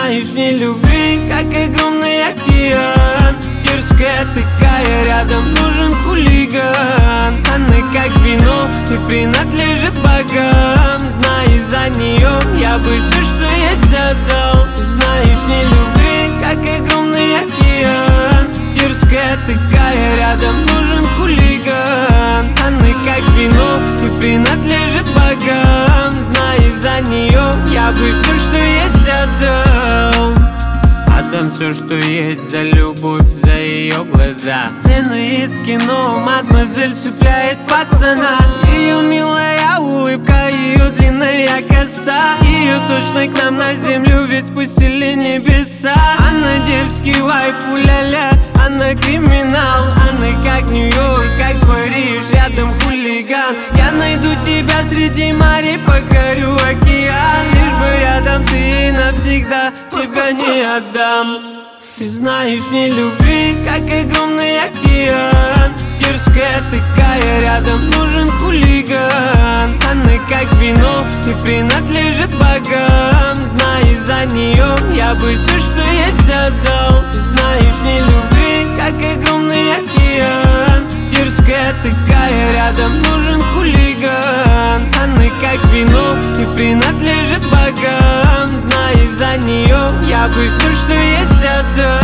знаешь, не любви, как огромный океан. Дерзкая такая, рядом нужен хулиган. Она как вино и принадлежит богам. Знаешь, за нее я бы все, что есть, отдал. Знаешь, не любви, как огромный океан. Дерзкая такая, рядом нужен хулиган. Она как вино и принадлежит богам. Знаешь, за нее я бы все, что есть, отдал. Отдам все, что есть за любовь, за ее глаза. Сцены из кино, мадемуазель цепляет пацана. Ее милая улыбка, ее длинная коса. Ее точно к нам на землю ведь спустили небеса. Она дерзкий вайп, уля-ля, она криминал. Она как Нью-Йорк, как Париж, рядом хулиган. Я найду тебя среди морей, покорю океан. Лишь бы рядом ты, навсегда тебя не отдам. Ты знаешь, не любви, как огромный океан. Дерзкая такая, рядом нужен хулиган. Она как вино и принадлежит богам. Знаешь, за нее я бы все, что есть, отдал. Ты знаешь, не любви, как огромный океан. Дерзкая такая, рядом нужен хулиган. Она как вино и принадлежит богам. Знаешь, за нее я бы все, что есть, отдал.